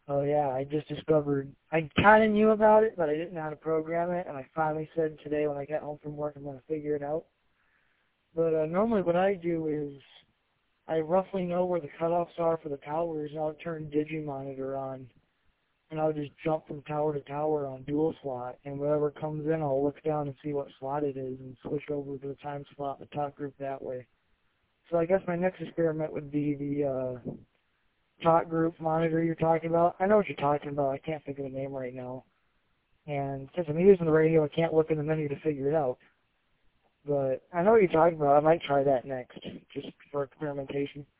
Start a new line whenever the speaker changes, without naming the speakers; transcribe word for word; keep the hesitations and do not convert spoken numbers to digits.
Oh yeah, I just discovered, I kind of knew about it, but I didn't know how to program it, and I finally said today when I got home from work I'm going to figure it out. But uh, normally what I do is I roughly know where the cutoffs are for the towers, and I'll turn Digimonitor on, and I'll just jump from tower to tower on dual slot, and whatever comes in I'll look down and see what slot it is and switch over to the time slot in the top group that way. So I guess my next experiment would be the uh, top group monitor you're talking about. I know what you're talking about. I can't think of the name right now. And since I'm using the radio, I can't look in the menu to figure it out. But I know what you're talking about. I might try that next, just for experimentation.